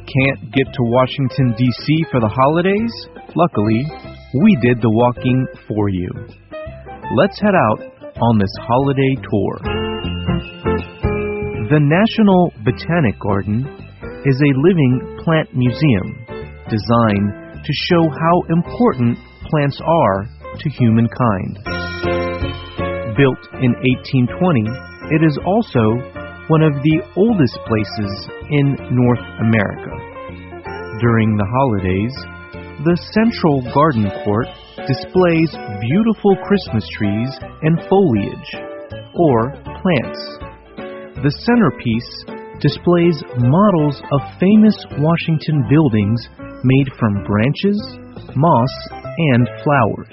Can't get to Washington, D.C. for the holidays? Luckily, we did the walking for you. Let's head out on this holiday tour. The National Botanic Garden is a living plant museum designed to show how important plants are to humankind. Built in 1820, it is also one of the oldest places in North America. During the holidays, the Central Garden Court displays beautiful Christmas trees and foliage, or plants. The centerpiece displays models of famous Washington buildings made from branches, moss, and flowers.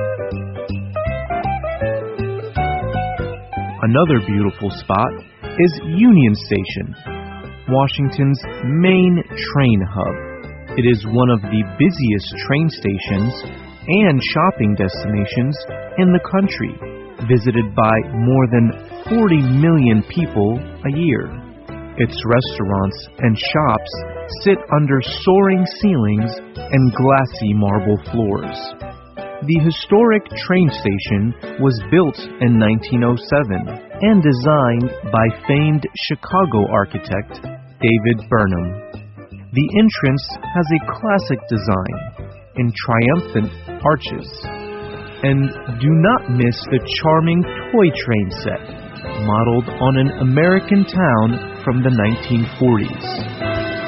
Another beautiful spot is Union Station, Washington's main train hub. It is one of the busiest train stations and shopping destinations in the country, visited by more than 40 million people a year. Its restaurants and shops sit under soaring ceilings and glassy marble floors. The historic train station was built in 1907 and designed by famed Chicago architect David Burnham. The entrance has a classic design in triumphant arches. And do not miss the charming toy train set, modeled on an American town from the 1940s.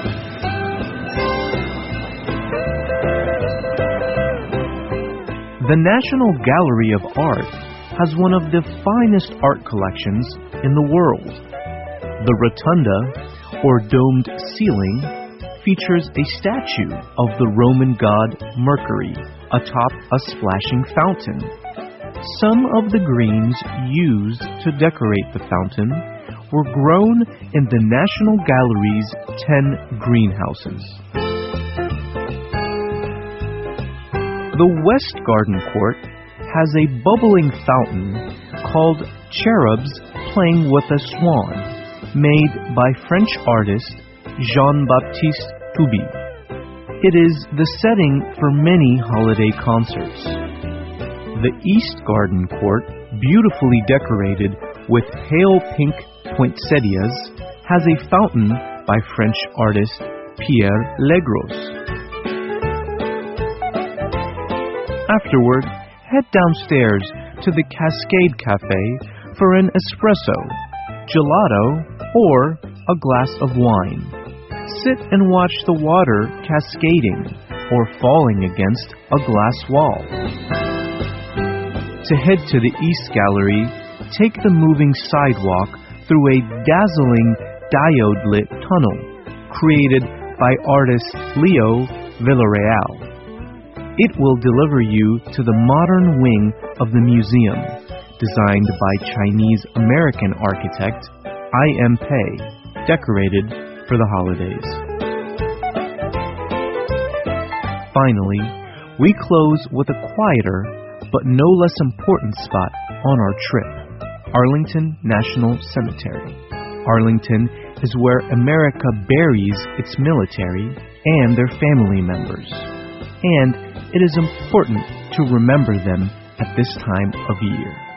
The National Gallery of Art has one of the finest art collections in the world. The rotunda, or domed ceiling, features a statue of the Roman god Mercury atop a splashing fountain. Some of the greens used to decorate the fountain were grown in the National Gallery's 10 greenhouses. The West Garden Court has a bubbling fountain called Cherubs Playing with a Swan, made by French artist Jean-Baptiste Touby. It is the setting for many holiday concerts. The East Garden Court, beautifully decorated with pale pink poinsettias, has a fountain by French artist Pierre Legros. Afterward, head downstairs to the Cascade Cafe for an espresso, gelato, or a glass of wine. Sit and watch the water cascading or falling against a glass wall. To head to the East Gallery, take the moving sidewalk through a dazzling diode-lit tunnel created by artist Leo Villarreal. It will deliver you to the modern wing of the museum, designed by Chinese-American architect I.M. Pei, decorated for the holidays. Finally, we close with a quieter but no less important spot on our trip, Arlington National Cemetery. Arlington is where America buries its military and their family members, and it is important to remember them at this time of year.